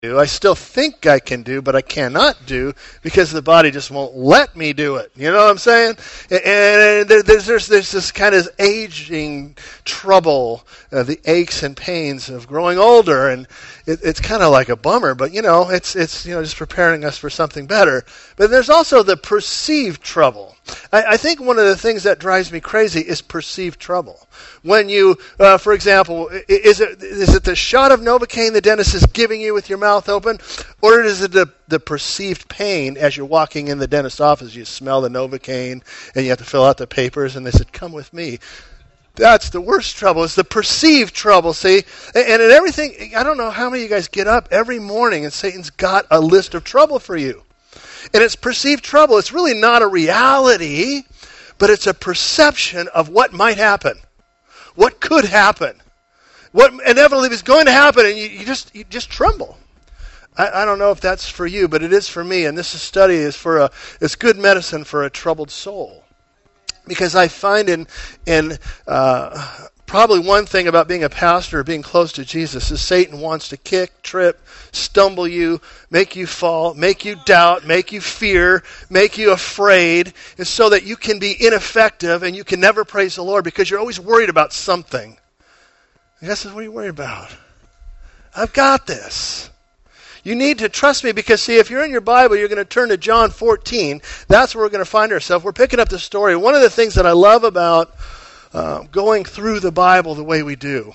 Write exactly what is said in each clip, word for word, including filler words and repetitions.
do. I still think I can do, but I cannot do because the body just won't let me do it. You know what I'm saying? And there's, there's, there's this kind of aging trouble, uh, the aches and pains of growing older, and it, it's kind of like a bummer, but you know, it's, it's you know just preparing us for something better. But there's also the perceived trouble. I, I think one of the things that drives me crazy is perceived trouble. When you, uh, for example, is it is it the shot of Novocaine the dentist is giving you with your mouth open, or is it the, the perceived pain as you're walking in the dentist's office? You smell the Novocaine and you have to fill out the papers, and they said, "Come with me." That's the worst trouble. It's the perceived trouble, see? And, and in everything, I don't know how many of you guys get up every morning and Satan's got a list of trouble for you. And it's perceived trouble. It's really not a reality, but it's a perception of what might happen. What could happen? What inevitably is going to happen, and you, you just you just tremble. I, I don't know if that's for you, but it is for me. And this study is for a it's good medicine for a troubled soul, because I find in in uh, probably one thing about being a pastor, being close to Jesus, is Satan wants to kick, trip, stumble you, make you fall, make you doubt, make you fear, make you afraid, and so that you can be ineffective and you can never praise the Lord because you're always worried about something. And God says, "What are you worried about? I've got this." You need to trust me because, see, if you're in your Bible, you're going to turn to John fourteen. That's where we're going to find ourselves. We're picking up the story. One of the things that I love about uh, going through the Bible the way we do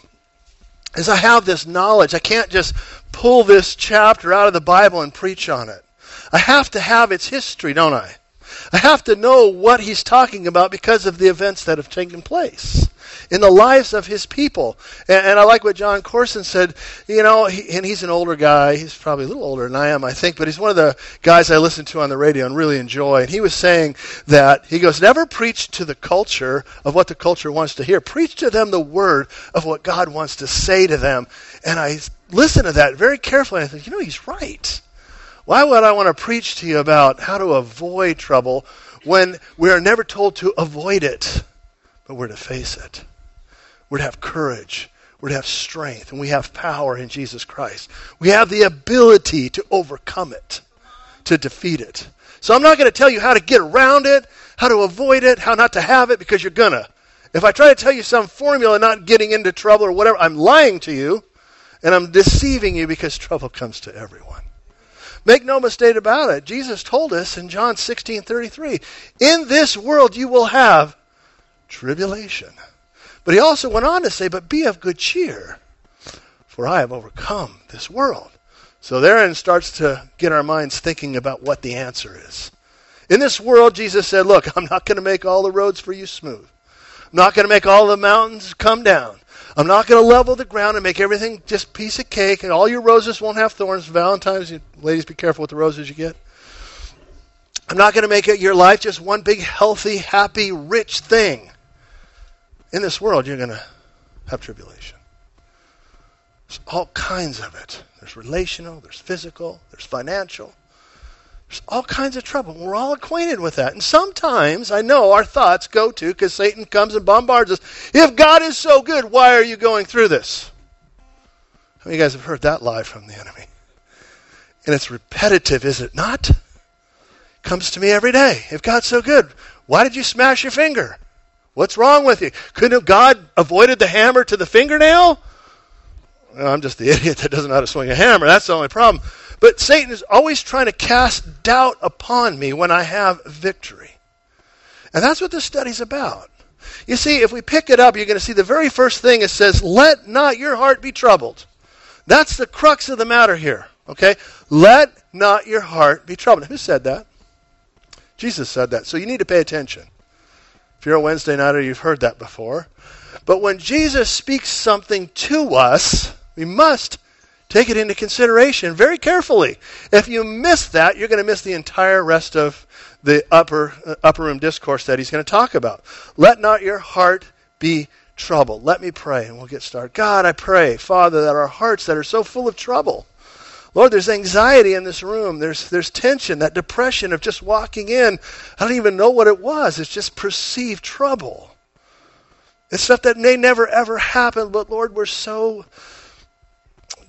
is I have this knowledge. I can't just pull this chapter out of the Bible and preach on it. I have to have its history, don't I? I have to know what he's talking about because of the events that have taken place in the lives of his people. And, and I like what John Corson said, you know, he, and he's an older guy. He's probably a little older than I am, I think, but he's one of the guys I listen to on the radio and really enjoy. And he was saying that, he goes, never preach to the culture of what the culture wants to hear. Preach to them the word of what God wants to say to them. And I listened to that very carefully, and I think, you know, he's right. Why would I want to preach to you about how to avoid trouble when we are never told to avoid it, but we're to face it? We're to have courage. We're to have strength. And we have power in Jesus Christ. We have the ability to overcome it, to defeat it. So I'm not going to tell you how to get around it, how to avoid it, how not to have it, because you're going to. If I try to tell you some formula not getting into trouble or whatever, I'm lying to you, and I'm deceiving you because trouble comes to everyone. Make no mistake about it. Jesus told us in John sixteen thirty-three, in this world you will have tribulation. But he also went on to say, but be of good cheer, for I have overcome this world. So therein starts to get our minds thinking about what the answer is. In this world, Jesus said, look, I'm not going to make all the roads for you smooth. I'm not going to make all the mountains come down. I'm not going to level the ground and make everything just piece of cake, and all your roses won't have thorns. Valentine's, you, ladies, be careful with the roses you get. I'm not going to make it your life just one big, healthy, happy, rich thing. In this world, you're going to have tribulation. There's all kinds of it. There's relational, there's physical, there's financial. There's all kinds of trouble. We're all acquainted with that. And sometimes, I know, our thoughts go to, because Satan comes and bombards us, if God is so good, why are you going through this? How many of you guys have heard that lie from the enemy? And it's repetitive, is it not? It comes to me every day. If God's so good, why did you smash your finger? What's wrong with you? Couldn't have God avoided the hammer to the fingernail? Well, I'm just the idiot that doesn't know how to swing a hammer. That's the only problem. But Satan is always trying to cast doubt upon me when I have victory. And that's what this study's about. You see, if we pick it up, you're going to see the very first thing it says, let not your heart be troubled. That's the crux of the matter here. Okay? Let not your heart be troubled. Who said that? Jesus said that. So you need to pay attention. If you're a Wednesday nighter, you've heard that before. But when Jesus speaks something to us, we must take it into consideration very carefully. If you miss that, you're going to miss the entire rest of the upper uh, upper room discourse that he's going to talk about. Let not your heart be troubled. Let me pray, and we'll get started. God, I pray, Father, that our hearts that are so full of trouble, Lord, there's anxiety in this room. There's there's tension, that depression of just walking in. I don't even know what it was. It's just perceived trouble. It's stuff that may never, ever happen, but Lord, we're so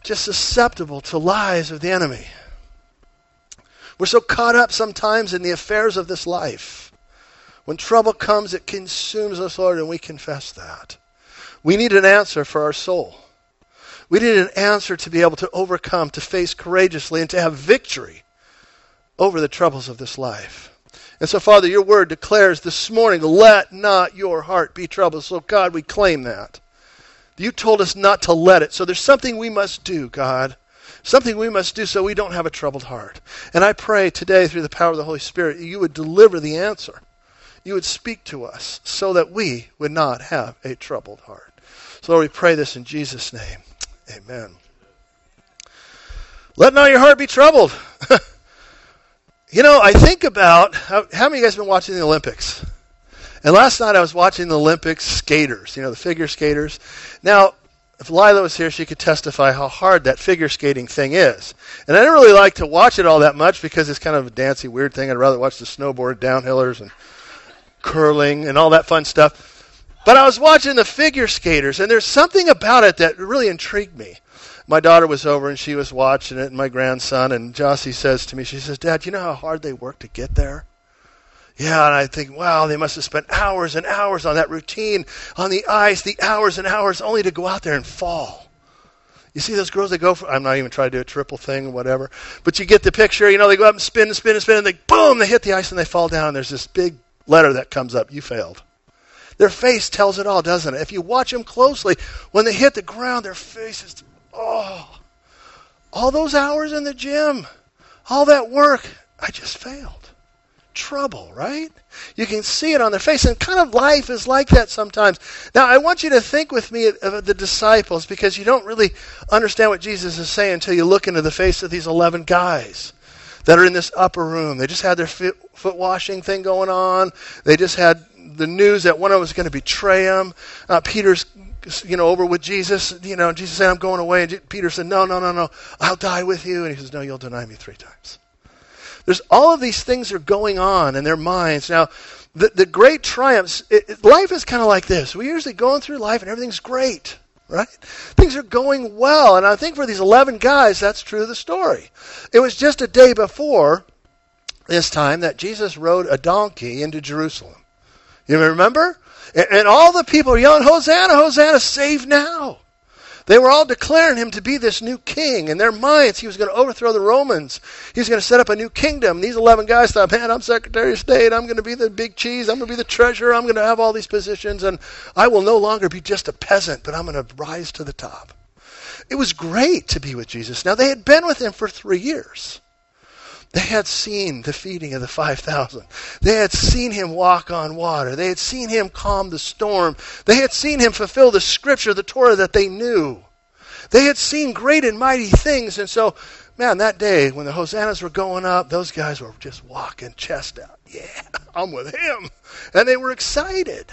just susceptible to lies of the enemy. We're so caught up sometimes in the affairs of this life. When trouble comes, it consumes us, Lord, and we confess that. We need an answer for our soul. We need an answer to be able to overcome, to face courageously, and to have victory over the troubles of this life. And so, Father, your word declares this morning, let not your heart be troubled. So, God, we claim that. You told us not to let it. So there's something we must do, God. Something we must do so we don't have a troubled heart. And I pray today through the power of the Holy Spirit, you would deliver the answer. You would speak to us so that we would not have a troubled heart. So Lord, we pray this in Jesus' name. Amen. Let not your heart be troubled. You know, I think about, how, how many of you guys have been watching the Olympics? And last night I was watching the Olympics skaters, you know, the figure skaters. Now, if Lila was here, she could testify how hard that figure skating thing is. And I didn't really like to watch it all that much because it's kind of a dancey, weird thing. I'd rather watch the snowboard, downhillers, and curling, and all that fun stuff. But I was watching the figure skaters, and there's something about it that really intrigued me. My daughter was over, and she was watching it, and my grandson, and Jossie says to me, she says, Dad, you know how hard they work to get there? Yeah, and I think, wow, they must have spent hours and hours on that routine, on the ice, the hours and hours, only to go out there and fall. You see those girls that go for, I'm not even trying to do a triple thing or whatever, but you get the picture, you know, they go up and spin and spin and spin, and they, boom, they hit the ice and they fall down, and there's this big letter that comes up, you failed. Their face tells it all, doesn't it? If you watch them closely, when they hit the ground, their faces, oh, all those hours in the gym, all that work, I just failed. Trouble, right? You can see it on their face, and kind of life is like that sometimes. Now, I want you to think with me of the disciples, because you don't really understand what Jesus is saying until you look into the face of these eleven guys that are in this upper room. They just had their foot, foot washing thing going on. They just had the news that one of them was going to betray him. Uh, Peter's, you know, over with Jesus. You know, Jesus said, I'm going away. And Peter said, no, no, no, no. I'll die with you. And he says, no, you'll deny me three times. There's all of these things are going on in their minds. Now, the, the great triumphs, it, it, life is kind of like this. We're usually going through life and everything's great, right? Things are going well. And I think for these eleven guys, that's true of the story. It was just a day before this time that Jesus rode a donkey into Jerusalem. You remember? And, and all the people are yelling, Hosanna, Hosanna, save now. They were all declaring him to be this new king. In their minds, he was going to overthrow the Romans. He was going to set up a new kingdom. These eleven guys thought, man, I'm Secretary of State. I'm going to be the big cheese. I'm going to be the treasurer. I'm going to have all these positions. And I will no longer be just a peasant, but I'm going to rise to the top. It was great to be with Jesus. Now, they had been with him for three years. They had seen the feeding of the five thousand. They had seen him walk on water. They had seen him calm the storm. They had seen him fulfill the scripture, the Torah that they knew. They had seen great and mighty things. And so, man, that day when the hosannas were going up, those guys were just walking chest out. Yeah, I'm with him. And they were excited.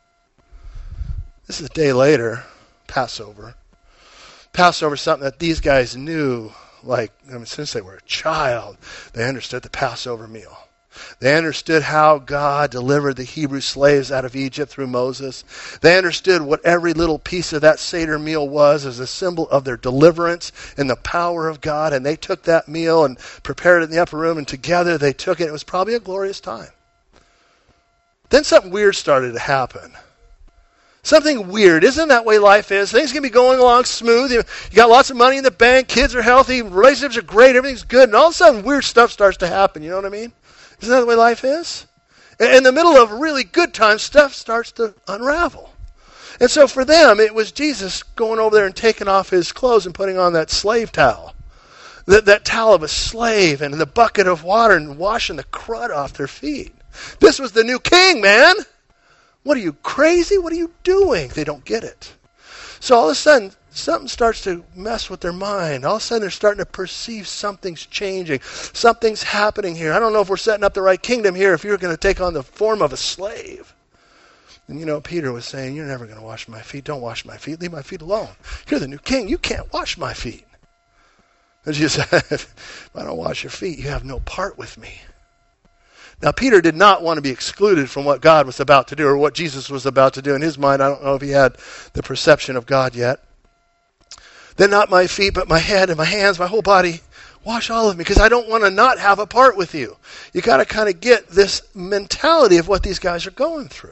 This is a day later, Passover. Passover is something that these guys knew. Like, I mean, since they were a child, they understood the Passover meal. They understood how God delivered the Hebrew slaves out of Egypt through Moses. They understood what every little piece of that Seder meal was as a symbol of their deliverance and the power of God. And they took that meal and prepared it in the upper room, and together they took it. It was probably a glorious time. Then something weird started to happen. Something weird. Isn't that the way life is? Things can be going along smooth. You, you got lots of money in the bank. Kids are healthy. Relationships are great. Everything's good. And all of a sudden, weird stuff starts to happen. You know what I mean? Isn't that the way life is? In the middle of really good times, stuff starts to unravel. And so for them, it was Jesus going over there and taking off his clothes and putting on that slave towel. That, that towel of a slave and the bucket of water and washing the crud off their feet. This was the new king, man. What are you, crazy? What are you doing? They don't get it. So all of a sudden, something starts to mess with their mind. All of a sudden, they're starting to perceive something's changing. Something's happening here. I don't know if we're setting up the right kingdom here if you're going to take on the form of a slave. And you know, Peter was saying, you're never going to wash my feet. Don't wash my feet. Leave my feet alone. You're the new king. You can't wash my feet. And Jesus said, if I don't wash your feet, you have no part with me. Now, Peter did not want to be excluded from what God was about to do or what Jesus was about to do. In his mind, I don't know if he had the perception of God yet. Then not my feet, but my head and my hands, my whole body. Wash all of me, because I don't want to not have a part with you. You got to kind of get this mentality of what these guys are going through.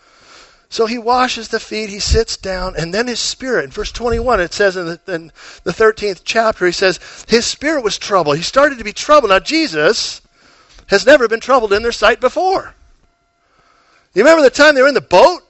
So he washes the feet, he sits down, and then his spirit, in verse twenty-one, it says in the, in the thirteenth chapter, he says, his spirit was troubled. He started to be troubled. Now, Jesus has never been troubled in their sight before. You remember the time they were in the boat?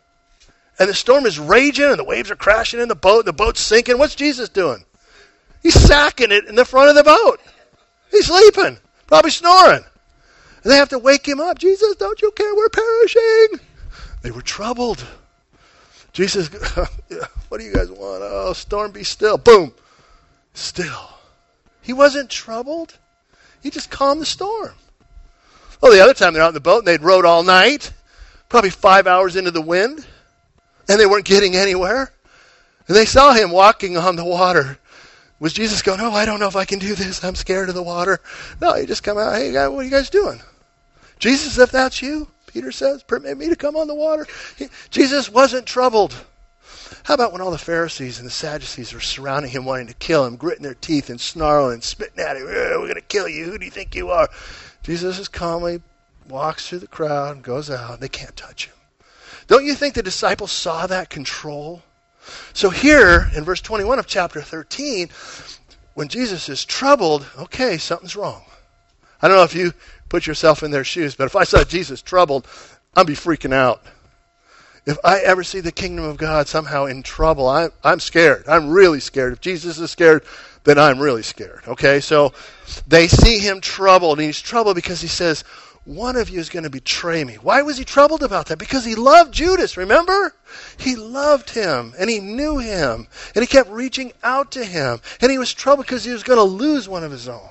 And the storm is raging, and the waves are crashing in the boat, and the boat's sinking. What's Jesus doing? He's sacking it in the front of the boat. He's sleeping, probably snoring. And they have to wake him up. Jesus, don't you care? We're perishing. They were troubled. Jesus, what do you guys want? Oh, storm, be still. Boom. Still. He wasn't troubled. He just calmed the storm. Oh, the other time they're out in the boat and they'd rowed all night, probably five hours into the wind, and they weren't getting anywhere. And they saw him walking on the water. Was Jesus going, oh, I don't know if I can do this. I'm scared of the water. No, he just come out, hey, what are you guys doing? Jesus, if that's you, Peter says, permit me to come on the water. He, Jesus wasn't troubled. How about when all the Pharisees and the Sadducees were surrounding him, wanting to kill him, gritting their teeth and snarling and spitting at him, we're going to kill you. Who do you think you are? Jesus just calmly walks through the crowd and goes out. They can't touch him. Don't you think the disciples saw that control? So here in verse twenty-one of chapter thirteen, when Jesus is troubled, okay, something's wrong. I don't know if you put yourself in their shoes, but if I saw Jesus troubled, I'd be freaking out. If I ever see the kingdom of God somehow in trouble, I, I'm scared. I'm really scared. If Jesus is scared, then I'm really scared. Okay, so they see him troubled, and he's troubled because he says, one of you is going to betray me. Why was he troubled about that? Because he loved Judas, remember? He loved him, and he knew him, and he kept reaching out to him, and he was troubled because he was going to lose one of his own.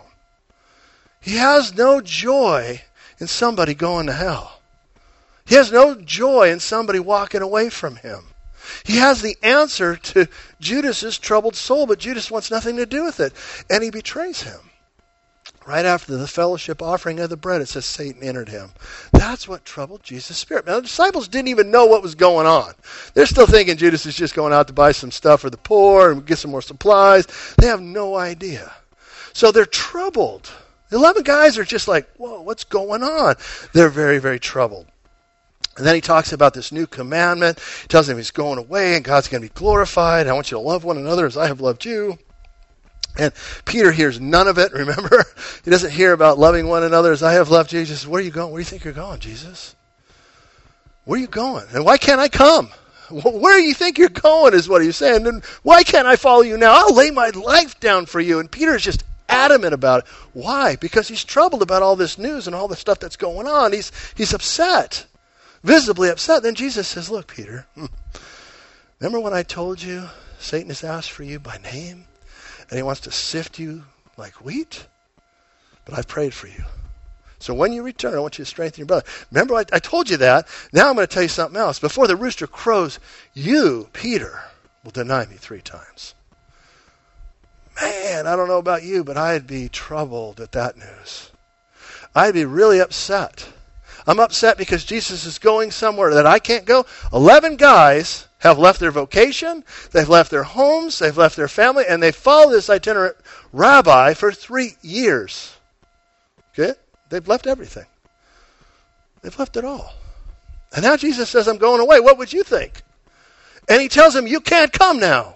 He has no joy in somebody going to hell. He has no joy in somebody walking away from him. He has the answer to Judas's troubled soul, but Judas wants nothing to do with it, and he betrays him. Right after the fellowship offering of the bread, it says Satan entered him. That's what troubled Jesus' spirit. Now, the disciples didn't even know what was going on. They're still thinking Judas is just going out to buy some stuff for the poor and get some more supplies. They have no idea. So they're troubled. The eleven guys are just like, whoa, what's going on? They're very, very troubled. And then he talks about this new commandment. He tells them he's going away and God's going to be glorified. I want you to love one another as I have loved you. And Peter hears none of it, remember? He doesn't hear about loving one another as I have loved you. He says, where are you going? Where do you think you're going, Jesus? Where are you going? And why can't I come? Where do you think you're going is what he's saying. And why can't I follow you now? I'll lay my life down for you. And Peter's just adamant about it. Why? Because he's troubled about all this news and all the stuff that's going on. He's, he's upset, visibly upset. Then Jesus says, look, Peter, remember when I told you Satan has asked for you by name? And he wants to sift you like wheat? But I've prayed for you. So when you return, I want you to strengthen your brother. Remember, I, I told you that. Now I'm going to tell you something else. Before the rooster crows, you, Peter, will deny me three times. Man, I don't know about you, but I'd be troubled at that news. I'd be really upset. I'm upset because Jesus is going somewhere that I can't go. Eleven guys have left their vocation, they've left their homes, they've left their family, and they follow this itinerant rabbi for three years. Okay? They've left everything. They've left it all. And now Jesus says, I'm going away. What would you think? And he tells them, you can't come now.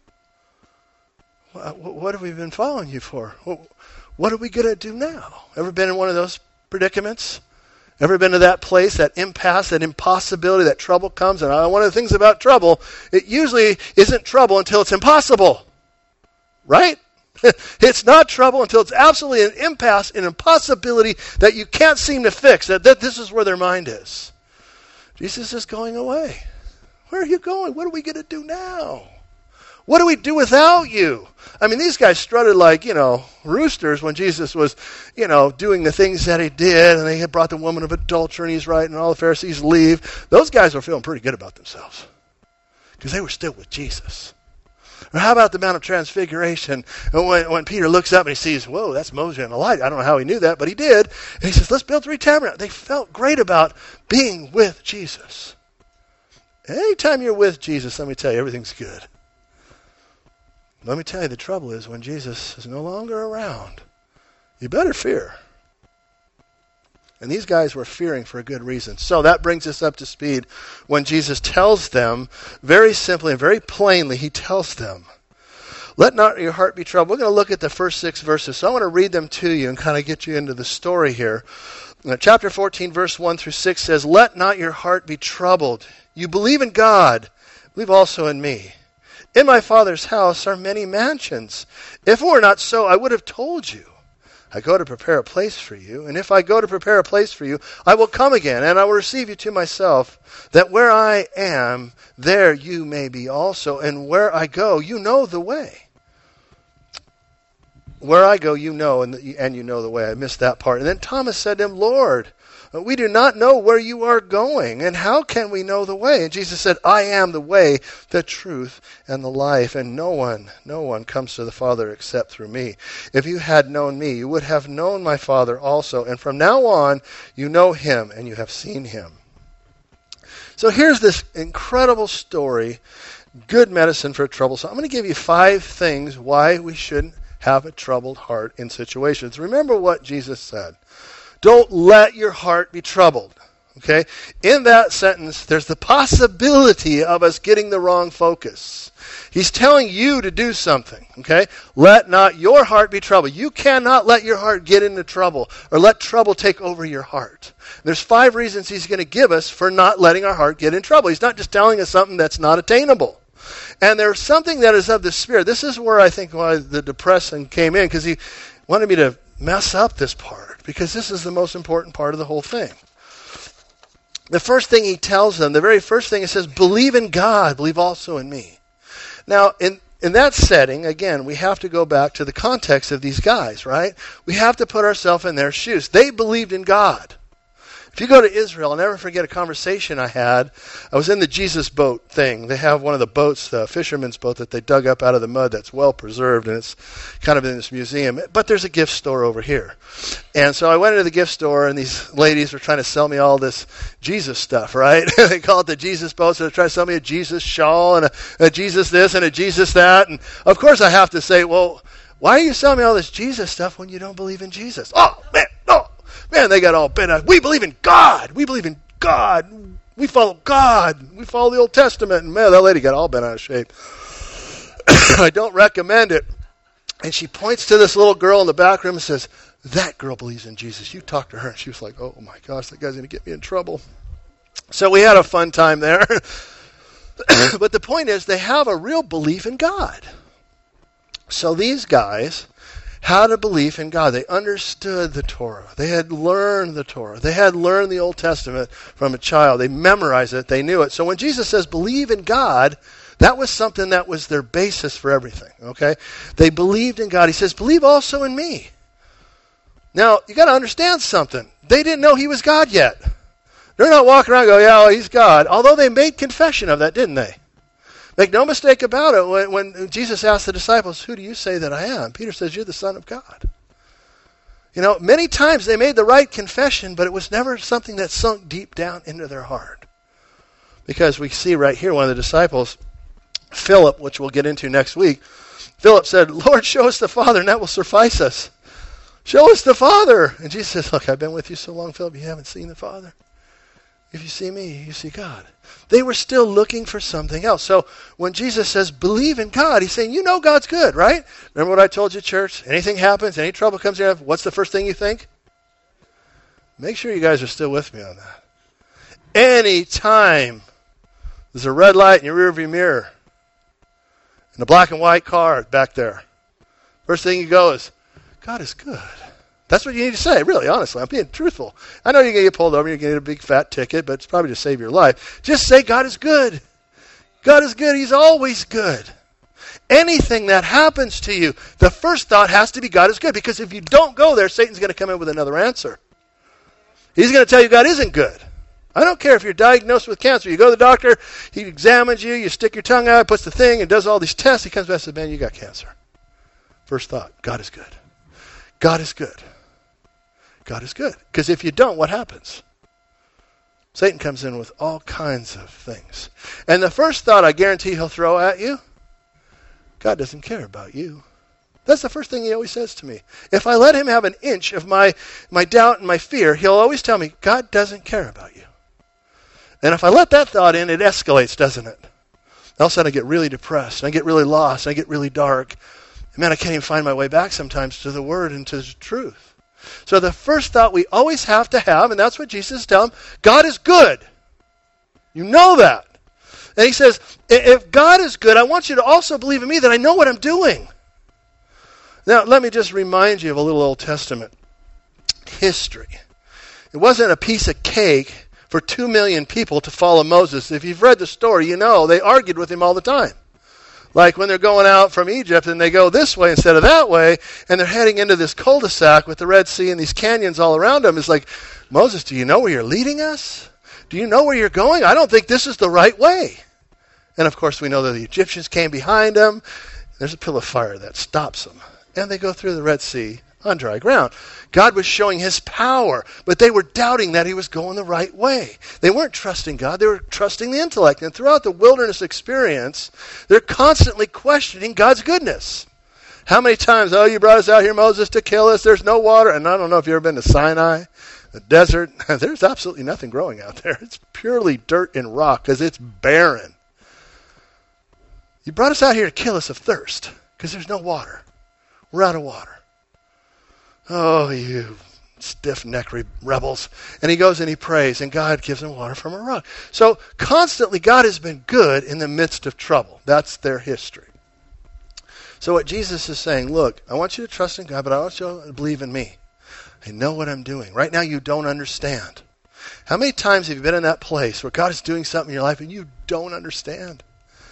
What have we been following you for? What are we going to do now? Ever been in one of those predicaments? Ever been to that place, that impasse, that impossibility, that trouble comes? And one of the things about trouble, it usually isn't trouble until it's impossible. Right? It's not trouble until it's absolutely an impasse, an impossibility that you can't seem to fix. That, that this is where their mind is. Jesus is going away. Where are you going? What are we going to do now? What do we do without you? I mean, these guys strutted like, you know, roosters when Jesus was, you know, doing the things that he did, and they had brought the woman of adultery, and he's right, and all the Pharisees leave. Those guys were feeling pretty good about themselves because they were still with Jesus. Or how about the Mount of Transfiguration? When, when Peter looks up and he sees, whoa, that's Moses and Elijah. I don't know how he knew that, but he did. And he says, let's build three tabernacles. They felt great about being with Jesus. Anytime you're with Jesus, let me tell you, everything's good. Let me tell you, the trouble is when Jesus is no longer around, you better fear. And these guys were fearing for a good reason. So that brings us up to speed when Jesus tells them, very simply and very plainly, he tells them, let not your heart be troubled. We're going to look at the first six verses. So I want to read them to you and kind of get you into the story here. Now, chapter fourteen, verse one through six says, let not your heart be troubled. You believe in God, believe also in me. In my Father's house are many mansions. If it were not so, I would have told you. I go to prepare a place for you, and if I go to prepare a place for you, I will come again, and I will receive you to myself, that where I am, there you may be also, and where I go, you know the way. Where I go, you know, and, and you know the way. I missed that part. And then Thomas said to him, Lord, we do not know where you are going, and how can we know the way? And Jesus said, I am the way, the truth, and the life, and no one, no one comes to the Father except through me. If you had known me, you would have known my Father also, and from now on, you know him, and you have seen him. So here's this incredible story, good medicine for trouble. So I'm going to give you five things why we shouldn't have a troubled heart in situations. Remember what Jesus said. Don't let your heart be troubled. Okay? In that sentence, there's the possibility of us getting the wrong focus. He's telling you to do something. Okay? Let not your heart be troubled. You cannot let your heart get into trouble or let trouble take over your heart. There's five reasons he's going to give us for not letting our heart get in trouble. He's not just telling us something that's not attainable. And there's something that is of the Spirit. This is where I think why the depressing came in, because he wanted me to mess up this part, because this is the most important part of the whole thing. The first thing he tells them, the very first thing, he says, believe in God, believe also in me. Now, in, in that setting, again, we have to go back to the context of these guys, right? We have to put ourselves in their shoes. They believed in God. If you go to Israel, I'll never forget a conversation I had. I was in the Jesus boat thing. They have one of the boats, the fisherman's boat, that they dug up out of the mud that's well preserved, and it's kind of in this museum. But there's a gift store over here. And so I went into the gift store, and these ladies were trying to sell me all this Jesus stuff, right? They call it the Jesus boat, so they're trying to sell me a Jesus shawl and a, a Jesus this and a Jesus that. And of course I have to say, well, why are you selling me all this Jesus stuff when you don't believe in Jesus? Oh, man, no. Man, they got all bent out. We believe in God. We believe in God. We follow God. We follow the Old Testament. And man, that lady got all bent out of shape. I don't recommend it. And she points to this little girl in the back room and says, that girl believes in Jesus. You talk to her. And she was like, oh my gosh, that guy's going to get me in trouble. So we had a fun time there. But the point is, they have a real belief in God. So these guys had a belief in God. They understood the Torah. They had learned the Torah. They had learned the Old Testament from a child. They memorized it. They knew it. So when Jesus says believe in God, that was something that was their basis for everything. Okay? They believed in God. He says, believe also in me. Now, you got to understand something. They didn't know he was God yet. They're not walking around going, yeah, well, he's God. Although they made confession of that, didn't they? Make no mistake about it, when, when Jesus asked the disciples, who do you say that I am? Peter says, you're the Son of God. You know, many times they made the right confession, but it was never something that sunk deep down into their heart. Because we see right here, one of the disciples, Philip, which we'll get into next week, Philip said, Lord, show us the Father, and that will suffice us. Show us the Father. And Jesus says, look, I've been with you so long, Philip, you haven't seen the Father. If you see me, you see God. They were still looking for something else. So when Jesus says, believe in God, he's saying, you know God's good, right? Remember what I told you, church? Anything happens, any trouble comes in, what's the first thing you think? Make sure you guys are still with me on that. Anytime there's a red light in your rearview mirror and a black and white car back there, first thing you go is, God is good. That's what you need to say, really, honestly. I'm being truthful. I know you're going to get pulled over, you're going to get a big fat ticket, but it's probably to save your life. Just say God is good. God is good. He's always good. Anything that happens to you, the first thought has to be God is good, because if you don't go there, Satan's going to come in with another answer. He's going to tell you God isn't good. I don't care if you're diagnosed with cancer. You go to the doctor, he examines you, you stick your tongue out, puts the thing, and does all these tests. He comes back and says, man, you got cancer. First thought, God is good. God is good. God is good. Because if you don't, what happens? Satan comes in with all kinds of things. And the first thought I guarantee he'll throw at you, God doesn't care about you. That's the first thing he always says to me. If I let him have an inch of my, my doubt and my fear, he'll always tell me, God doesn't care about you. And if I let that thought in, it escalates, doesn't it? All of a sudden I get really depressed, and I get really lost, and I get really dark. And man, I can't even find my way back sometimes to the Word and to the truth. So the first thought we always have to have, and that's what Jesus is telling, God is good. You know that. And he says, if God is good, I want you to also believe in me that I know what I'm doing. Now, let me just remind you of a little Old Testament history. It wasn't a piece of cake for two million people to follow Moses. If you've read the story, you know they argued with him all the time. Like when they're going out from Egypt and they go this way instead of that way, and they're heading into this cul-de-sac with the Red Sea and these canyons all around them. It's like, Moses, do you know where you're leading us? Do you know where you're going? I don't think this is the right way. And of course we know that the Egyptians came behind them. There's a pillar of fire that stops them. And they go through the Red Sea on dry ground. God was showing his power, but they were doubting that he was going the right way. They weren't trusting God, they were trusting the intellect. And throughout the wilderness experience, they're constantly questioning God's goodness. How many times, oh, you brought us out here, Moses, to kill us, there's no water. And I don't know if you've ever been to Sinai, the desert. There's absolutely nothing growing out there. It's purely dirt and rock because it's barren. You brought us out here to kill us of thirst because there's no water. We're out of water. Oh, you stiff-necked re- rebels. And he goes and he prays, and God gives him water from a rock. So constantly, God has been good in the midst of trouble. That's their history. So what Jesus is saying, look, I want you to trust in God, but I want you to believe in me. I know what I'm doing. Right now, you don't understand. How many times have you been in that place where God is doing something in your life and you don't understand?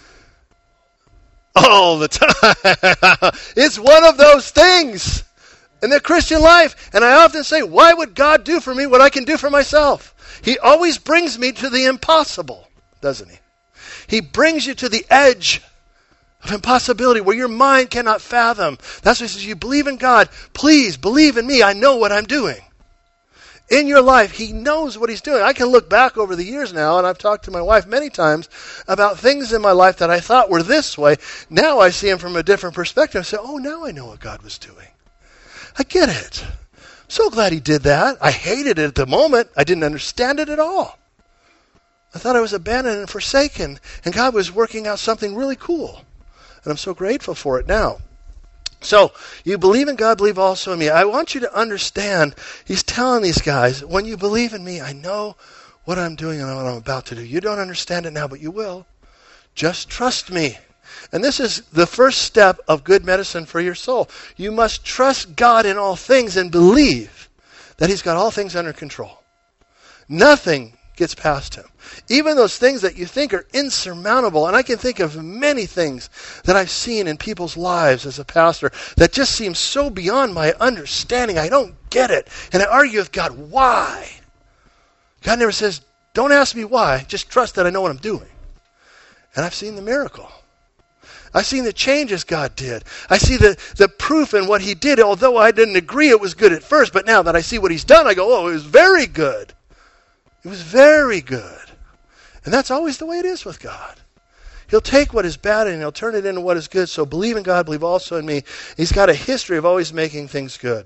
All the time. It's one of those things in the Christian life. And I often say, why would God do for me what I can do for myself? He always brings me to the impossible, doesn't he? He brings you to the edge of impossibility where your mind cannot fathom. That's why he says, you believe in God. Please believe in me. I know what I'm doing. In your life, he knows what he's doing. I can look back over the years now, and I've talked to my wife many times about things in my life that I thought were this way. Now I see them from a different perspective. I say, oh, now I know what God was doing. I get it. I'm so glad he did that. I hated it at the moment. I didn't understand it at all. I thought I was abandoned and forsaken, and God was working out something really cool. And I'm so grateful for it now. So, you believe in God, believe also in me. I want you to understand, he's telling these guys, when you believe in me, I know what I'm doing and what I'm about to do. You don't understand it now, but you will. Just trust me. And this is the first step of good medicine for your soul. You must trust God in all things and believe that he's got all things under control. Nothing gets past him. Even those things that you think are insurmountable, and I can think of many things that I've seen in people's lives as a pastor that just seem so beyond my understanding. I don't get it. And I argue with God, why? God never says, don't ask me why, just trust that I know what I'm doing. And I've seen the miracle. I've seen the changes God did. I see the, the proof in what he did, although I didn't agree it was good at first, but now that I see what he's done, I go, oh, it was very good. It was very good. And that's always the way it is with God. He'll take what is bad and he'll turn it into what is good. So believe in God, believe also in me. He's got a history of always making things good.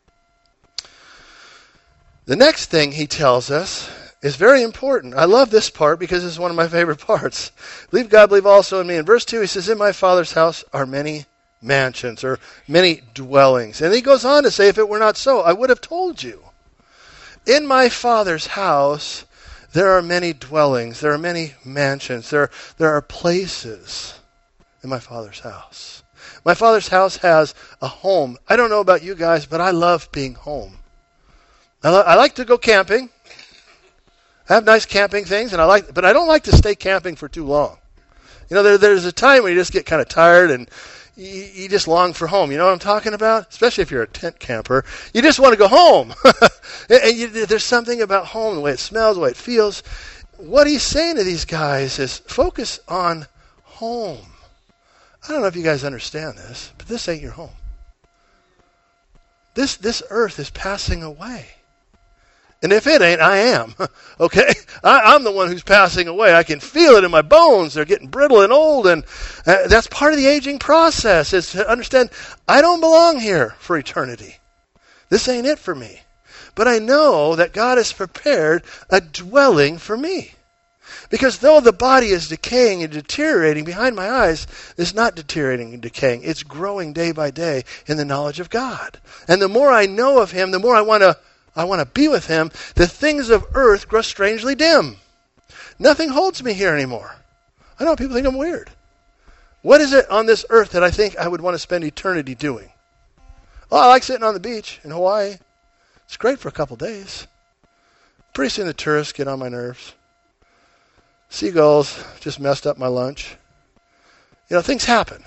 The next thing he tells us is very important. I love this part because it's one of my favorite parts. Believe God, believe also in me. In verse two, he says, in my Father's house are many mansions, or many dwellings. And he goes on to say, if it were not so, I would have told you. In my Father's house, there are many dwellings. There are many mansions. There, there are places in my Father's house. My Father's house has a home. I don't know about you guys, but I love being home. I, lo- I like to go camping. I have nice camping things, and I like, but I don't like to stay camping for too long. You know, there, there's a time when you just get kind of tired and you, you just long for home. You know what I'm talking about? Especially if you're a tent camper. You just want to go home. And you, there's something about home, the way it smells, the way it feels. What he's saying to these guys is focus on home. I don't know if you guys understand this, but this ain't your home. This, this earth is passing away. And if it ain't, I am. Okay? I, I'm the one who's passing away. I can feel it in my bones. They're getting brittle and old. And uh, that's part of the aging process, is to understand I don't belong here for eternity. This ain't it for me. But I know that God has prepared a dwelling for me. Because though the body is decaying and deteriorating behind my eyes, it's not deteriorating and decaying. It's growing day by day in the knowledge of God. And the more I know of him, the more I want to I want to be with him. The things of earth grow strangely dim. Nothing holds me here anymore. I know people think I'm weird. What is it on this earth that I think I would want to spend eternity doing? Oh, I like sitting on the beach in Hawaii. It's great for a couple days. Pretty soon the tourists get on my nerves. Seagulls just messed up my lunch. You know, things happen.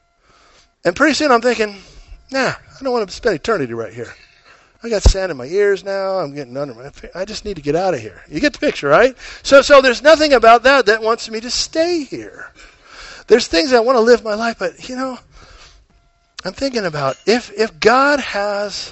And pretty soon I'm thinking, nah, I don't want to spend eternity right here. I got sand in my ears now. I'm getting under my... I just need to get out of here. You get the picture, right? So so there's nothing about that that wants me to stay here. There's things I want to live my life, but, you know, I'm thinking about if if God has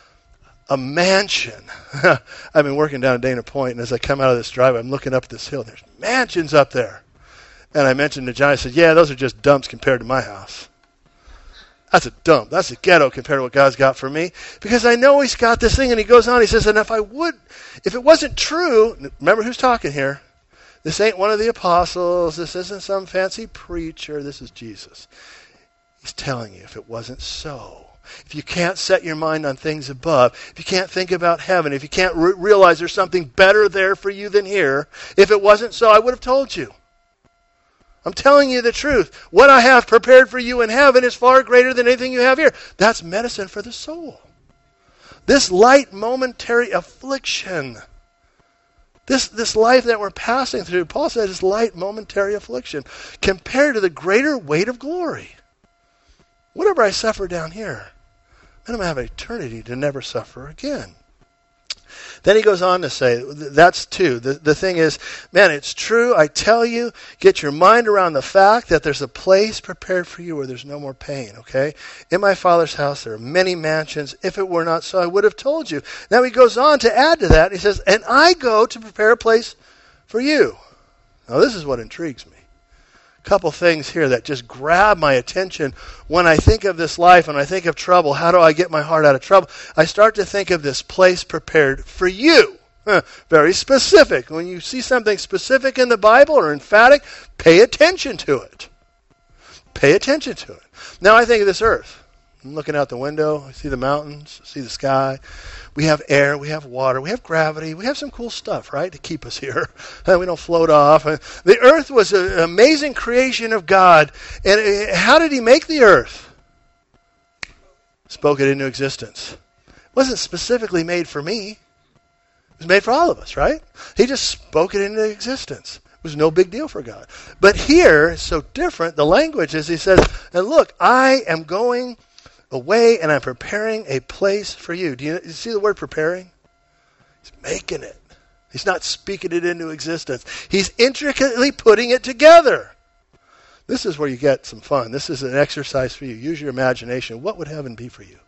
a mansion. I've been working down at Dana Point, and as I come out of this drive, I'm looking up this hill. There's mansions up there. And I mentioned to John, I said, yeah, those are just dumps compared to my house. That's a dump. That's a ghetto compared to what God's got for me. Because I know he's got this thing, and he goes on, he says, and if I would, if it wasn't true, remember who's talking here. This ain't one of the apostles. This isn't some fancy preacher. This is Jesus. He's telling you, if it wasn't so, if you can't set your mind on things above, if you can't think about heaven, if you can't re- realize there's something better there for you than here, if it wasn't so, I would have told you. I'm telling you the truth. What I have prepared for you in heaven is far greater than anything you have here. That's medicine for the soul. This light momentary affliction, this, this life that we're passing through, Paul says, is light momentary affliction compared to the greater weight of glory. Whatever I suffer down here, then I'm going to have an eternity to never suffer again. Then he goes on to say, that's two. The, the thing is, man, it's true. I tell you, get your mind around the fact that there's a place prepared for you where there's no more pain, okay? In my Father's house, there are many mansions. If it were not so, I would have told you. Now he goes on to add to that. He says, and I go to prepare a place for you. Now this is what intrigues me. Couple things here that just grab my attention when I think of this life and I think of trouble. How do I get my heart out of trouble? I start to think of this place prepared for you. Huh, very specific. When you see something specific in the Bible or emphatic, pay attention to it. Pay attention to it. Now I think of this earth. I'm looking out the window. I see the mountains. I see the sky. We have air. We have water. We have gravity. We have some cool stuff, right, to keep us here. We don't float off. The earth was an amazing creation of God. And how did he make the earth? Spoke it into existence. It wasn't specifically made for me. It was made for all of us, right? He just spoke it into existence. It was no big deal for God. But here, it's so different. The language is, he says, and look, I am going away and I'm preparing a place for you. Do you, you see the word preparing? He's making it. He's not speaking it into existence. He's intricately putting it together. This is where you get some fun. This is an exercise for you. Use your imagination. What would heaven be for you?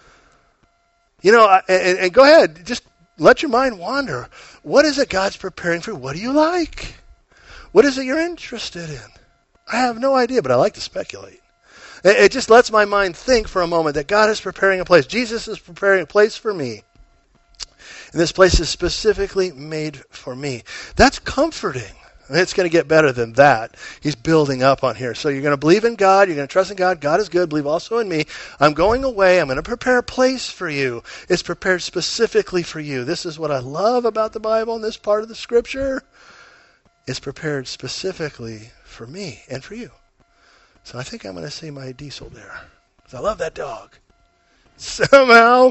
You know, and, and go ahead. Just let your mind wander. What is it God's preparing for you? What do you like? What is it you're interested in? I have no idea, but I like to speculate. It just lets my mind think for a moment that God is preparing a place. Jesus is preparing a place for me. And this place is specifically made for me. That's comforting. And it's going to get better than that. He's building up on here. So you're going to believe in God. You're going to trust in God. God is good. Believe also in me. I'm going away. I'm going to prepare a place for you. It's prepared specifically for you. This is what I love about the Bible and this part of the Scripture. It's prepared specifically for me and for you. So I think I'm going to see my Diesel there. Because I love that dog. Somehow,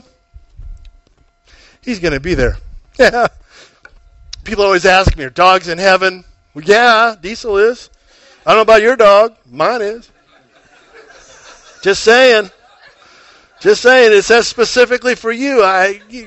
he's going to be there. Yeah. People always ask me, are dogs in heaven? Well, yeah, Diesel is. I don't know about your dog. Mine is. Just saying. Just saying. It says specifically for you. I. You.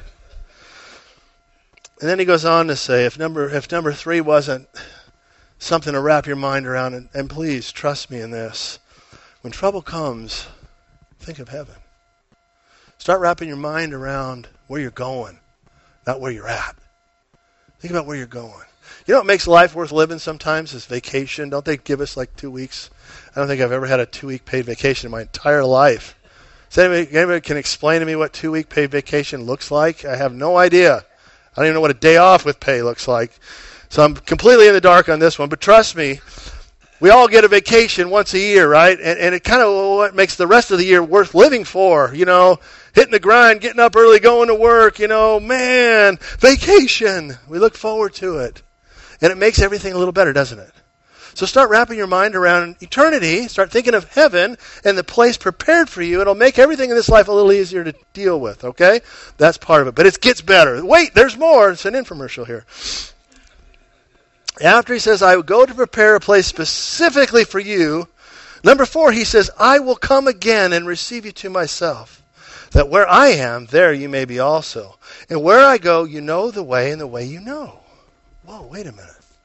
And then he goes on to say, if number if number three wasn't something to wrap your mind around, and, and please trust me in this. When trouble comes, think of heaven. Start wrapping your mind around where you're going not where you're at. Think about where you're going. You know what makes life worth living sometimes is vacation. Don't they give us like two weeks? I don't think I've ever had a two-week paid vacation in my entire life. Does anybody, anybody can explain to me what two-week paid vacation looks like? I have no idea. I don't even know what a day off with pay looks like. So I'm completely in the dark on this one. But trust me, we all get a vacation once a year, right? And, and it kind of what makes the rest of the year worth living for, you know, hitting the grind, getting up early, going to work, you know, man, vacation. We look forward to it. And it makes everything a little better, doesn't it? So start wrapping your mind around eternity. Start thinking of heaven and the place prepared for you. It'll make everything in this life a little easier to deal with, okay? That's part of it. But it gets better. Wait, there's more. It's an infomercial here. After he says, I will go to prepare a place specifically for you. Number four, he says, I will come again and receive you to myself, that where I am, there you may be also. And where I go, you know the way, and the way you know. Whoa, wait a minute.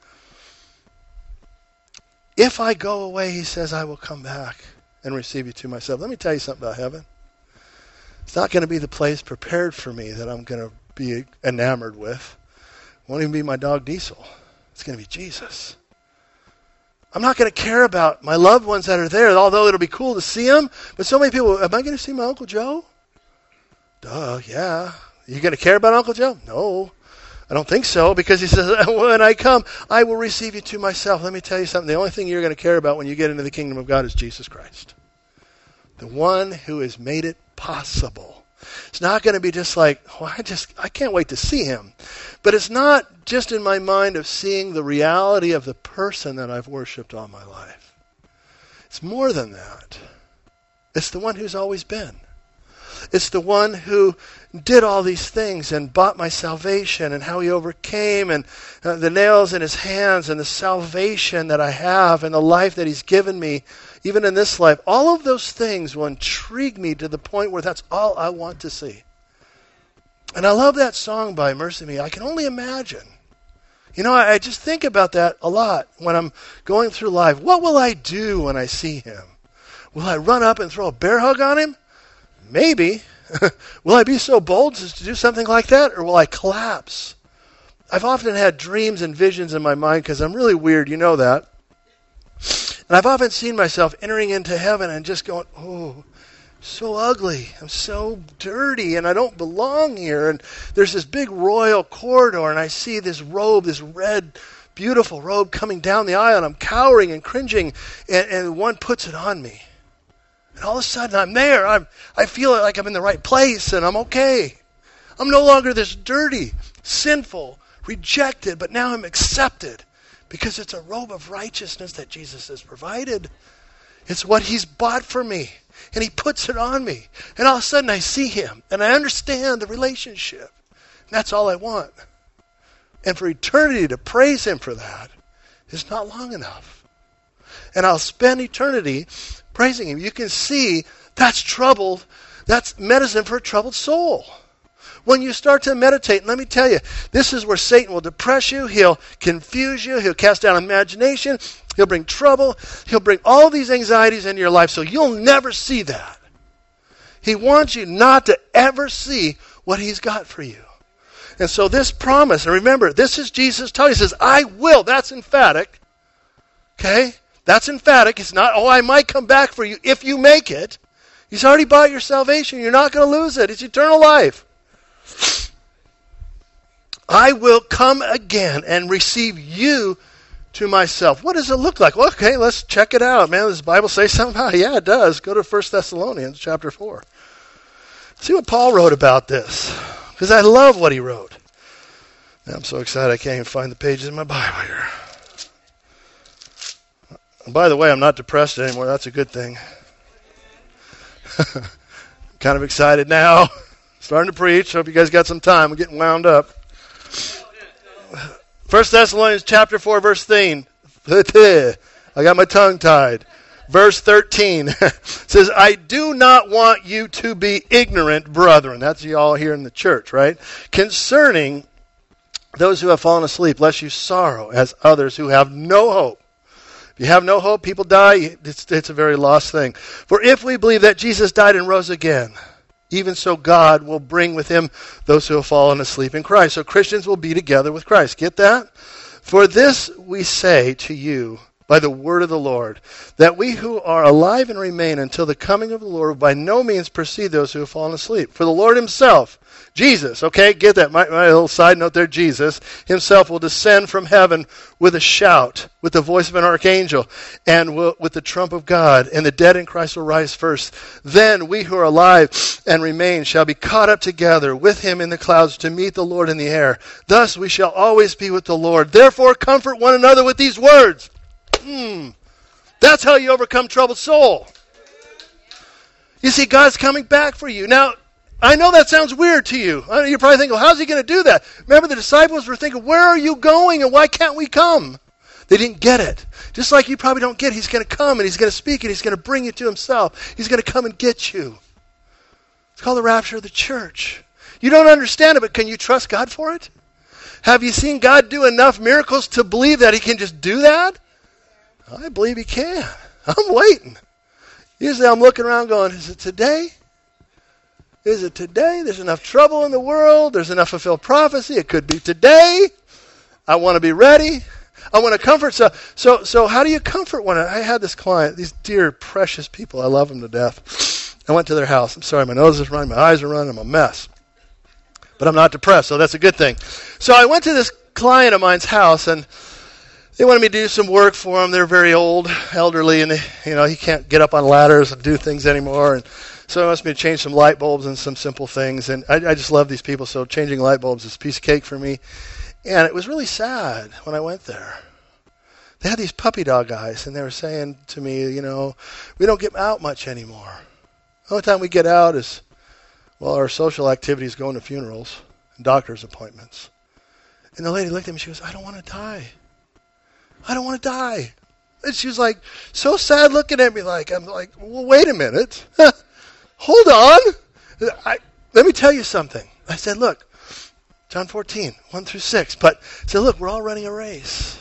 If I go away, he says, I will come back and receive you to myself. Let me tell you something about heaven. It's not going to be the place prepared for me that I'm going to be enamored with. It won't even be my dog Diesel. It's going to be Jesus. I'm not going to care about my loved ones that are there, although it'll be cool to see them. But so many people, am I going to see my Uncle Joe? Duh, yeah. You going to care about Uncle Joe? No, I don't think so, because he says, when I come, I will receive you to myself. Let me tell you something. The only thing you're going to care about when you get into the kingdom of God is Jesus Christ, the one who has made it possible. It's not going to be just like, oh, I just, I can't wait to see him. But it's not just in my mind of seeing the reality of the person that I've worshipped all my life. It's more than that. It's the one who's always been. It's the one who did all these things and bought my salvation, and how he overcame, and uh, the nails in his hands, and the salvation that I have, and the life that he's given me, even in this life. All of those things will intrigue me to the point where that's all I want to see. And I love that song by Mercy Me. I can only imagine. You know, I, I just think about that a lot when I'm going through life. What will I do when I see him? Will I run up and throw a bear hug on him? Maybe. Will I be so bold as to do something like that, or will I collapse? I've often had dreams and visions in my mind because I'm really weird, you know that. And I've often seen myself entering into heaven and just going, oh, so ugly. I'm so dirty and I don't belong here. And there's this big royal corridor and I see this robe, this red, beautiful robe coming down the aisle, and I'm cowering and cringing, and, and one puts it on me. And all of a sudden I'm there. I'm, I feel like I'm in the right place and I'm okay. I'm no longer this dirty, sinful, rejected, but now I'm accepted because it's a robe of righteousness that Jesus has provided. It's what he's bought for me, and he puts it on me. And all of a sudden I see him and I understand the relationship. And that's all I want. And for eternity to praise him for that is not long enough. And I'll spend eternity praising him. You can see that's troubled. That's medicine for a troubled soul. When you start to meditate, and let me tell you, this is where Satan will depress you. He'll confuse you. He'll cast down imagination. He'll bring trouble. He'll bring all these anxieties into your life, so you'll never see that. He wants you not to ever see what he's got for you. And so this promise, and remember, this is Jesus telling you, he says, I will. That's emphatic. Okay? That's emphatic. It's not, oh, I might come back for you if you make it. He's already bought your salvation. You're not going to lose it. It's eternal life. I will come again and receive you to myself. What does it look like? Well, okay, let's check it out. Man, does the Bible say something about it? Yeah, it does. Go to First Thessalonians chapter four. See what Paul wrote about this, because I love what he wrote. Now, I'm so excited I can't even find the pages in my Bible here. And by the way, I'm not depressed anymore. That's a good thing. Kind of excited now. Starting to preach. Hope you guys got some time. We're getting wound up. First Thessalonians chapter four, verse thirteen. I got my tongue tied. Verse thirteen says, I do not want you to be ignorant, brethren. That's you all here in the church, right? Concerning those who have fallen asleep, lest you sorrow as others who have no hope. If you have no hope, people die, it's, it's a very lost thing. For if we believe that Jesus died and rose again, Even so God will bring with him those who have fallen asleep in Christ. So Christians will be together with Christ. Get that? For this we say to you by the word of the Lord, that we who are alive and remain until the coming of the Lord will by no means precede those who have fallen asleep. For the Lord himself, Jesus, okay, get that, my, my little side note there, Jesus himself will descend from heaven with a shout, with the voice of an archangel, and will, with the trump of God, and the dead in Christ will rise first. Then we who are alive and remain shall be caught up together with him in the clouds to meet the Lord in the air. Thus we shall always be with the Lord. Therefore comfort one another with these words. Hmm. That's how you overcome troubled soul. You see, God's coming back for you. Now, I know that sounds weird to you. You're probably thinking, well, how's he going to do that? Remember, the disciples were thinking, where are you going and why can't we come? They didn't get it. Just like you probably don't get it, he's going to come and he's going to speak and he's going to bring you to himself. He's going to come and get you. It's called the rapture of the church. You don't understand it, but can you trust God for it? Have you seen God do enough miracles to believe that he can just do that? I believe he can. I'm waiting. Usually I'm looking around going, is it today? Is it today? There's enough trouble in the world. There's enough fulfilled prophecy. It could be today. I want to be ready. I want to comfort. So, so, so how do you comfort one another? I had this client, these dear, precious people. I love them to death. I went to their house. I'm sorry, my nose is running. My eyes are running. I'm a mess. But I'm not depressed, so that's a good thing. So I went to this client of mine's house, and they wanted me to do some work for them. They're very old, elderly, and they, you know, he can't get up on ladders and do things anymore. And so he wants me to change some light bulbs and some simple things. And I, I just love these people, so changing light bulbs is a piece of cake for me. And it was really sad when I went there. They had these puppy dog eyes, and they were saying to me, you know, we don't get out much anymore. The only time we get out is, well, our social activities, going to funerals and doctor's appointments. And the lady looked at me, she goes, I don't want to die. I don't want to die. And she was like, so sad looking at me like, I'm like, well, wait a minute. Hold on. I, let me tell you something. I said, look, John fourteen, one through six. But I said, look, we're all running a race.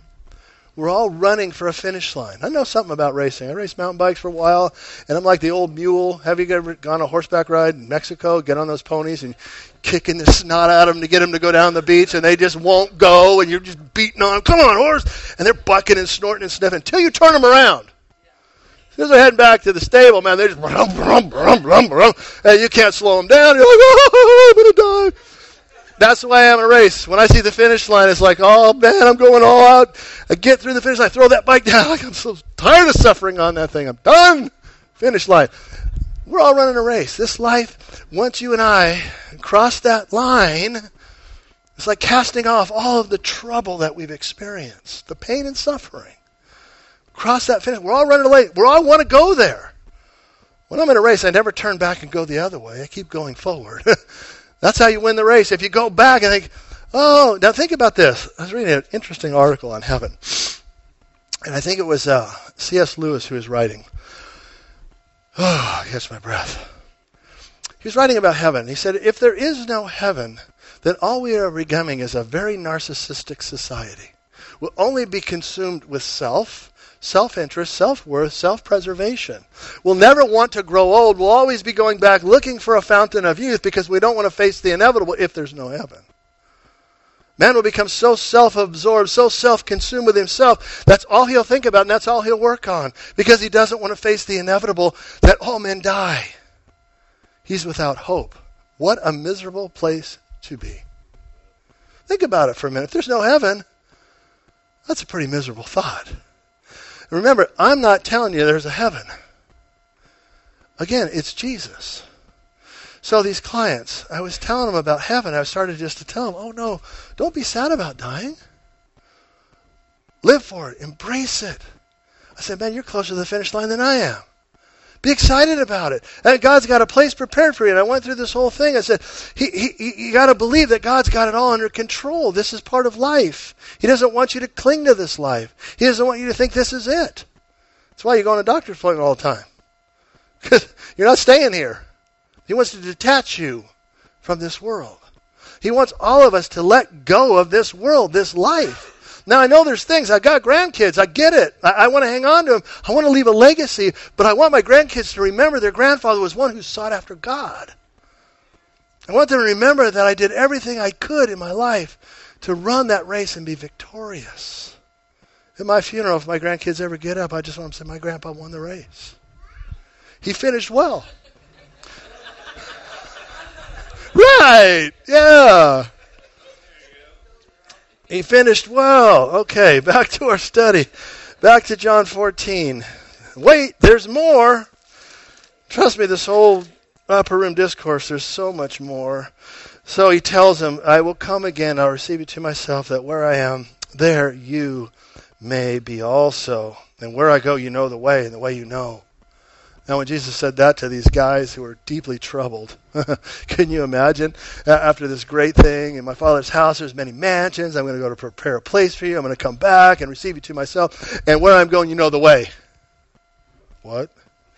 We're all running for a finish line. I know something about racing. I raced mountain bikes for a while, and I'm like the old mule. Have you ever gone on a horseback ride in Mexico? Get on those ponies and kicking the snot out of them to get them to go down the beach, and they just won't go, and you're just beating on them. Come on, horse! And they're bucking and snorting and sniffing until you turn them around. As soon as they're heading back to the stable, man, they just rum, rum, rum, rum, rum, and you can't slow them down. You're like, oh, I'm going to die. That's the way I am in a race. When I see the finish line, it's like, oh, man, I'm going all out. I get through the finish line, I throw that bike down. Like, I'm so tired of suffering on that thing. I'm done. Finish line. We're all running a race. This life, once you and I cross that line, it's like casting off all of the trouble that we've experienced, the pain and suffering. Cross that finish. We're all running late. We all want to go there. When I'm in a race, I never turn back and go the other way. I keep going forward. That's how you win the race. If you go back and think, oh, now think about this. I was reading an interesting article on heaven. And I think it was uh, C S Lewis who was writing. Oh, I catch my breath. He was writing about heaven. He said, if there is no heaven, then all we are becoming is a very narcissistic society. We'll only be consumed with self, self-interest, self-worth, self-preservation. We'll never want to grow old. We'll always be going back looking for a fountain of youth because we don't want to face the inevitable if there's no heaven. Man will become so self-absorbed, so self-consumed with himself. That's all he'll think about, and that's all he'll work on because he doesn't want to face the inevitable that all men die. He's without hope. What a miserable place to be. Think about it for a minute. If there's no heaven, that's a pretty miserable thought. Remember, I'm not telling you there's a heaven. Again, it's Jesus. So these clients, I was telling them about heaven. I started just to tell them, oh no, don't be sad about dying. Live for it. Embrace it. I said, man, you're closer to the finish line than I am. Be excited about it. And God's got a place prepared for you. And I went through this whole thing. I said, he, he, you got to believe that God's got it all under control. This is part of life. He doesn't want you to cling to this life. He doesn't want you to think this is it. That's why you go on a doctor's appointment all the time. Because you're not staying here. He wants to detach you from this world. He wants all of us to let go of this world, this life. Now, I know there's things. I've got grandkids. I get it. I, I want to hang on to them. I want to leave a legacy, but I want my grandkids to remember their grandfather was one who sought after God. I want them to remember that I did everything I could in my life to run that race and be victorious. At my funeral, if my grandkids ever get up, I just want them to say, my grandpa won the race. He finished well. Right, yeah. He finished well. Okay, back to our study. Back to John fourteen. Wait, there's more. Trust me, this whole upper room discourse, there's so much more. So he tells him, I will come again, I'll receive you to myself, that where I am, there you may be also. And where I go, you know the way, and the way you know. Now, when Jesus said that to these guys who were deeply troubled, can you imagine? After this great thing, in my Father's house, there's many mansions. I'm going to go to prepare a place for you. I'm going to come back and receive you to myself. And where I'm going, you know the way. What?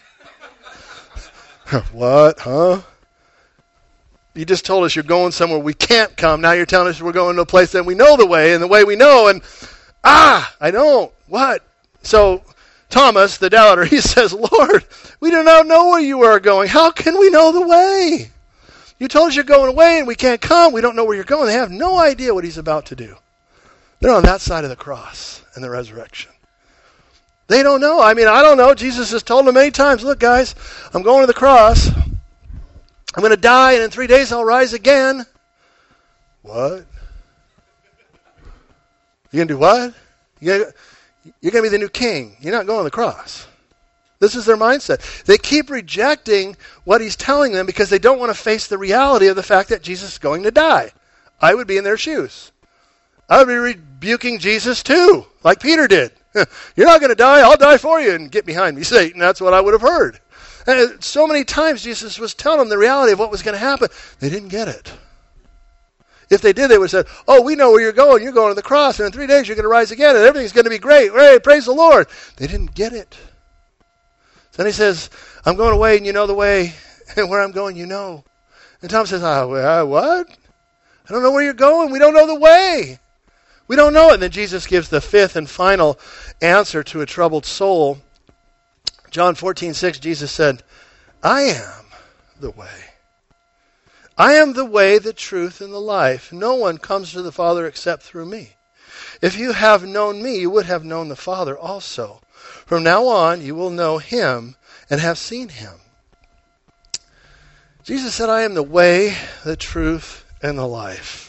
What? Huh? You just told us you're going somewhere we can't come. Now you're telling us we're going to a place that we know the way, and the way we know. And, ah, I don't. What? So, Thomas, the doubter, he says, Lord, we do not know where you are going. How can we know the way? You told us you're going away and we can't come. We don't know where you're going. They have no idea what he's about to do. They're on that side of the cross and the resurrection. They don't know. I mean, I don't know. Jesus has told them many times, look, guys, I'm going to the cross. I'm going to die, and in three days I'll rise again. What? You're going to do what? You're going to You're going to be the new king. You're not going to the cross. This is their mindset. They keep rejecting what he's telling them because they don't want to face the reality of the fact that Jesus is going to die. I would be in their shoes. I would be rebuking Jesus too, like Peter did. You're not going to die. I'll die for you. And get behind me, Satan. That's what I would have heard. And so many times Jesus was telling them the reality of what was going to happen. They didn't get it. If they did, they would have said, oh, we know where you're going. You're going to the cross, and in three days you're going to rise again, and everything's going to be great. Hey, praise the Lord. They didn't get it. Then he says, I'm going away, and you know the way, and where I'm going, you know. And Tom says, oh, uh, what? I don't know where you're going. We don't know the way. We don't know it. And then Jesus gives the fifth and final answer to a troubled soul. John fourteen six, Jesus said, I am the way. I am the way, the truth, and the life. No one comes to the Father except through me. If you have known me, you would have known the Father also. From now on, you will know him and have seen him. Jesus said, I am the way, the truth, and the life.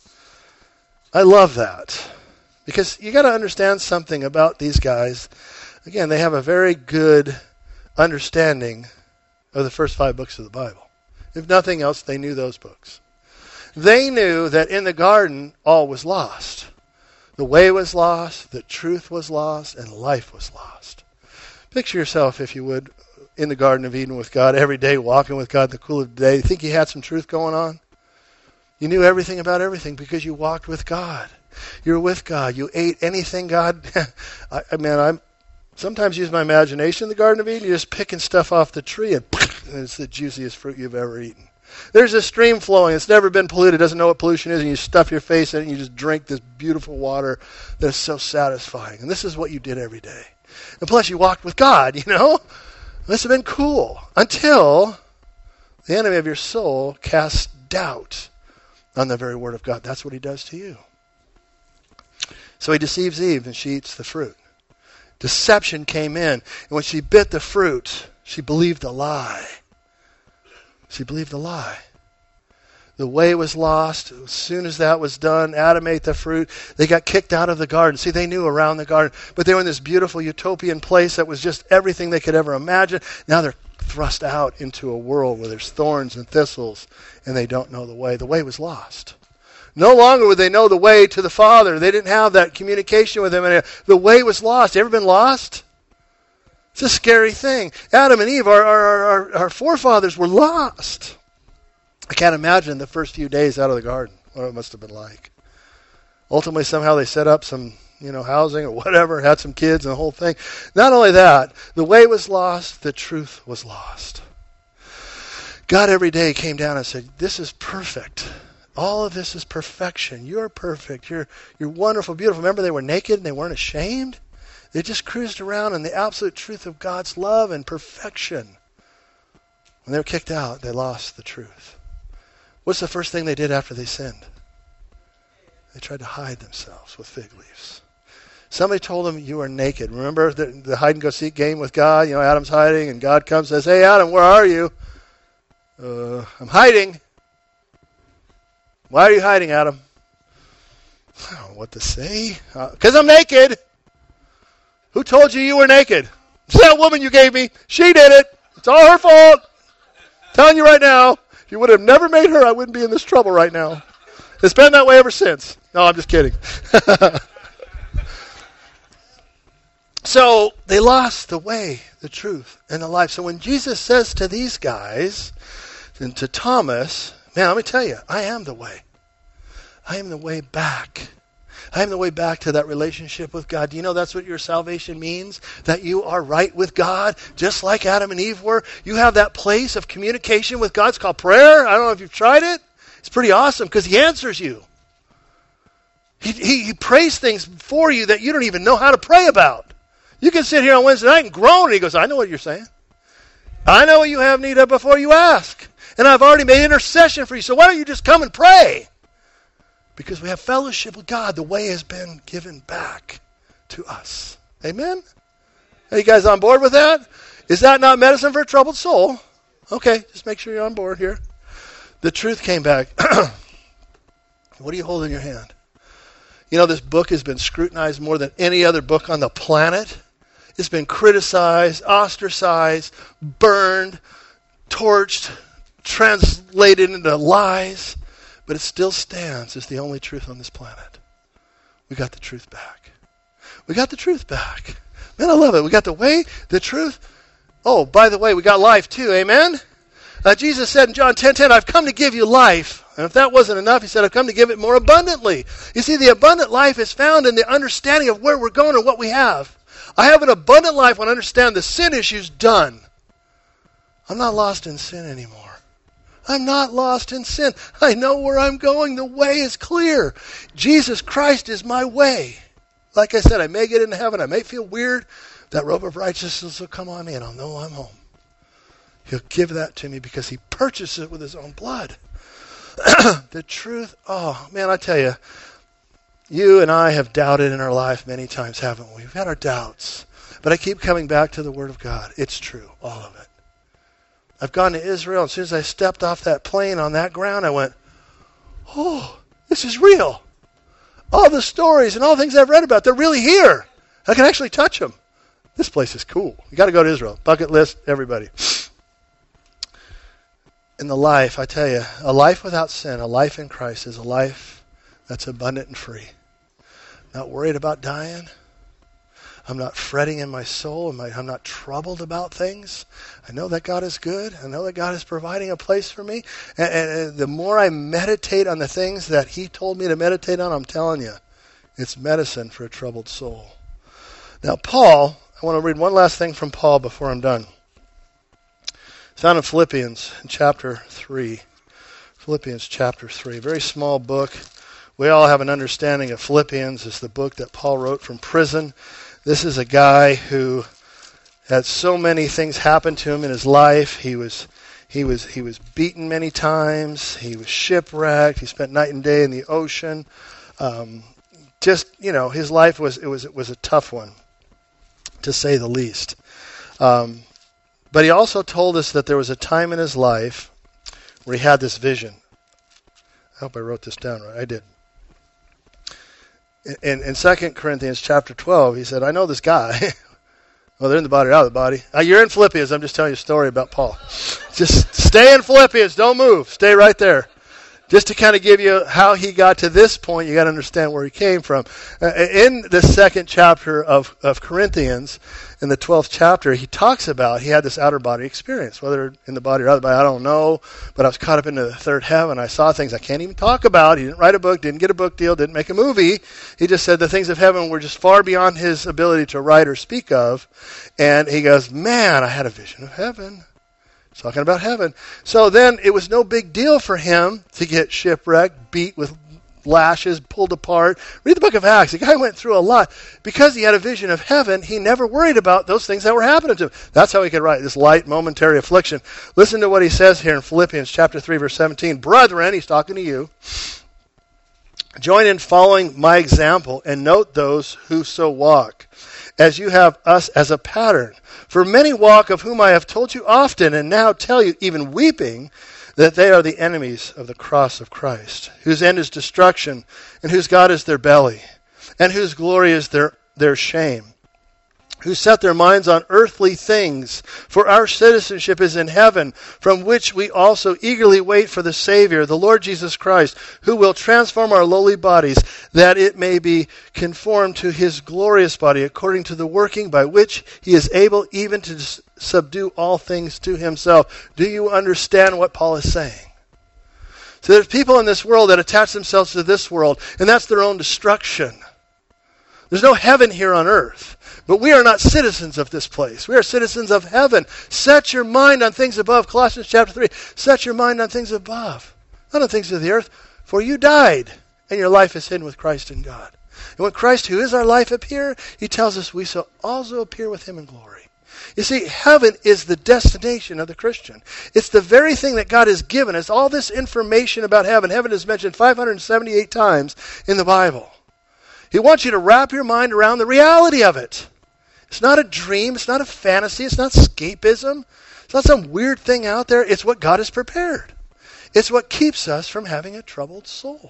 I love that. Because you got to understand something about these guys. Again, they have a very good understanding of the first five books of the Bible. If nothing else, they knew those books. They knew that in the garden, all was lost. The way was lost, the truth was lost, and life was lost. Picture yourself, if you would, in the Garden of Eden with God, every day walking with God in the cool of the day. You think you had some truth going on? You knew everything about everything because you walked with God. You were with God. You ate anything God... I, I mean, I'm sometimes use my imagination in the Garden of Eden. You're just picking stuff off the tree and... and it's the juiciest fruit you've ever eaten. There's a stream flowing. It's never been polluted. Doesn't know what pollution is. And you stuff your face in it and you just drink this beautiful water that's so satisfying. And this is what you did every day. And plus you walked with God, you know. This would have been cool. Until the enemy of your soul casts doubt on the very word of God. That's what he does to you. So he deceives Eve and she eats the fruit. Deception came in. And when she bit the fruit, she believed a lie. She believed a lie. The way was lost. As soon as that was done, Adam ate the fruit. They got kicked out of the garden. See, they knew around the garden. But they were in this beautiful utopian place that was just everything they could ever imagine. Now they're thrust out into a world where there's thorns and thistles, and they don't know the way. The way was lost. No longer would they know the way to the Father. They didn't have that communication with him. And the way was lost. You ever been lost? It's a scary thing. Adam and Eve, our, our, our, our forefathers, were lost. I can't imagine the first few days out of the garden, what it must have been like. Ultimately, somehow they set up some, you know, housing or whatever, had some kids and the whole thing. Not only that, the way was lost, the truth was lost. God every day came down and said, this is perfect. All of this is perfection. You're perfect. You're you're wonderful, beautiful. Remember, they were naked and they weren't ashamed. They just cruised around in the absolute truth of God's love and perfection. When they were kicked out, they lost the truth. What's the first thing they did after they sinned? They tried to hide themselves with fig leaves. Somebody told them, you are naked. Remember the, the hide-and-go-seek game with God? You know, Adam's hiding, and God comes and says, hey, Adam, where are you? Uh, I'm hiding. Why are you hiding, Adam? I don't know what to say. Because uh, I'm naked. Who told you you were naked? It's that woman you gave me. She did it. It's all her fault. I'm telling you right now, if you would have never made her, I wouldn't be in this trouble right now. It's been that way ever since. No, I'm just kidding. So they lost the way, the truth, and the life. So when Jesus says to these guys and to Thomas, man, let me tell you, I am the way. I am the way back. I am the way back to that relationship with God. Do you know that's what your salvation means? That you are right with God, just like Adam and Eve were. You have that place of communication with God. It's called prayer. I don't know if you've tried it. It's pretty awesome because he answers you. He, he, he prays things for you that you don't even know how to pray about. You can sit here on Wednesday night and groan, and he goes, I know what you're saying. I know what you have need of before you ask. And I've already made intercession for you, so why don't you just come and pray? Because we have fellowship with God. The way has been given back to us. Amen? Are you guys on board with that? Is that not medicine for a troubled soul? Okay, just make sure you're on board here. The truth came back. What do you hold in your hand? You know, this book has been scrutinized more than any other book on the planet. It's been criticized, ostracized, burned, torched, translated into lies. But it still stands as the only truth on this planet. We got the truth back. We got the truth back. Man, I love it. We got the way, the truth. Oh, by the way, we got life too. Amen? Uh, Jesus said in John ten ten, I've come to give you life. And if that wasn't enough, he said, I've come to give it more abundantly. You see, the abundant life is found in the understanding of where we're going and what we have. I have an abundant life when I understand the sin issue's done. I'm not lost in sin anymore. I'm not lost in sin. I know where I'm going. The way is clear. Jesus Christ is my way. Like I said, I may get into heaven. I may feel weird. That robe of righteousness will come on me and I'll know I'm home. He'll give that to me because he purchased it with his own blood. The truth, oh, man, I tell you, you and I have doubted in our life many times, haven't we? We've had our doubts. But I keep coming back to the Word of God. It's true, all of it. I've gone to Israel, and as soon as I stepped off that plane on that ground, I went, oh, this is real. All the stories and all the things I've read about, they're really here. I can actually touch them. This place is cool. You got to go to Israel. Bucket list, everybody. In the life, I tell you, a life without sin, a life in Christ is a life that's abundant and free. Not worried about dying. I'm not fretting in my soul. I'm not troubled about things. I know that God is good. I know that God is providing a place for me. And, and, and the more I meditate on the things that he told me to meditate on, I'm telling you, it's medicine for a troubled soul. Now, Paul, I want to read one last thing from Paul before I'm done. It's found in Philippians in chapter three. Philippians chapter three. Very small book. We all have an understanding of Philippians. It's the book that Paul wrote from prison. This is a guy who had so many things happen to him in his life. He was he was he was beaten many times. He was shipwrecked. He spent night and day in the ocean. Um, just, you know, his life was it was it was a tough one, to say the least. Um, but he also told us that there was a time in his life where he had this vision. I hope I wrote this down right. I did. In, in Second Corinthians chapter twelve, he said, I know this guy. Well, they're in the body or out of the body. Uh, you're in Philippians. I'm just telling you a story about Paul. Just stay in Philippians. Don't move. Stay right there. Just to kind of give you how he got to this point, you got to understand where he came from. Uh, in the second chapter of, of Corinthians, in the twelfth chapter, he talks about he had this outer body experience. Whether in the body or out of the body, I don't know. But I was caught up into the third heaven. I saw things I can't even talk about. He didn't write a book, didn't get a book deal, didn't make a movie. He just said the things of heaven were just far beyond his ability to write or speak of. And he goes, man, I had a vision of heaven. Talking about heaven. So then it was no big deal for him to get shipwrecked, beat with lashes, pulled apart. Read the book of Acts. The guy went through a lot. Because he had a vision of heaven, he never worried about those things that were happening to him. That's how he could write this light momentary affliction. Listen to what he says here in Philippians chapter three, verse seventeen. Brethren, he's talking to you, join in following my example and note those who so walk, as you have us as a pattern. For many walk, of whom I have told you often, and now tell you, even weeping, that they are the enemies of the cross of Christ, whose end is destruction, and whose God is their belly, and whose glory is their, their shame, who set their minds on earthly things. For our citizenship is in heaven, from which we also eagerly wait for the Savior, the Lord Jesus Christ, who will transform our lowly bodies, that it may be conformed to his glorious body, according to the working by which he is able even to subdue all things to himself. Do you understand what Paul is saying? So there's people in this world that attach themselves to this world, and that's their own destruction. There's no heaven here on earth. But we are not citizens of this place. We are citizens of heaven. Set your mind on things above. Colossians chapter three. Set your mind on things above, not on things of the earth. For you died, and your life is hidden with Christ in God. And when Christ, who is our life, appear, he tells us we shall also appear with him in glory. You see, heaven is the destination of the Christian. It's the very thing that God has given us. All this information about heaven. Heaven is mentioned five hundred seventy-eight times in the Bible. He wants you to wrap your mind around the reality of it. It's not a dream. It's not a fantasy. It's not escapism. It's not some weird thing out there. It's what God has prepared. It's what keeps us from having a troubled soul.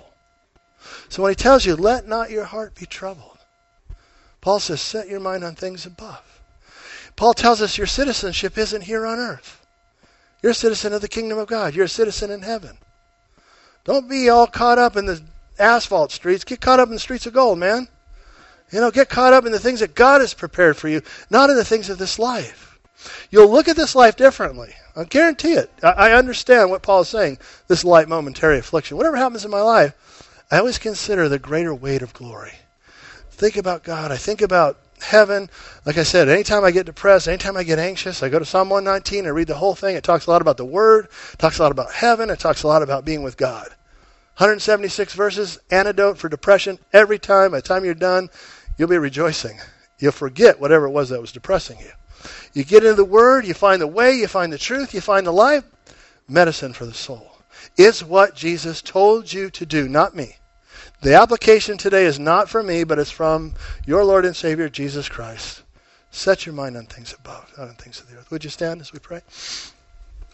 So when he tells you, let not your heart be troubled, Paul says, set your mind on things above. Paul tells us your citizenship isn't here on earth. You're a citizen of the kingdom of God. You're a citizen in heaven. Don't be all caught up in the asphalt streets. Get caught up in the streets of gold, man. You know, get caught up in the things that God has prepared for you, not in the things of this life. You'll look at this life differently. I guarantee it. I, I understand what Paul is saying, this light momentary affliction. Whatever happens in my life, I always consider the greater weight of glory. Think about God. I think about heaven. Like I said, anytime I get depressed, anytime I get anxious, I go to Psalm one nineteen, I read the whole thing. It talks a lot about the Word. It talks a lot about heaven. It talks a lot about being with God. one hundred seventy-six verses, antidote for depression. Every time, by the time you're done, you'll be rejoicing. You'll forget whatever it was that was depressing you. You get into the Word, you find the way, you find the truth, you find the life. Medicine for the soul. It's what Jesus told you to do, not me. The application today is not from me, but it's from your Lord and Savior, Jesus Christ. Set your mind on things above, not on things of the earth. Would you stand as we pray?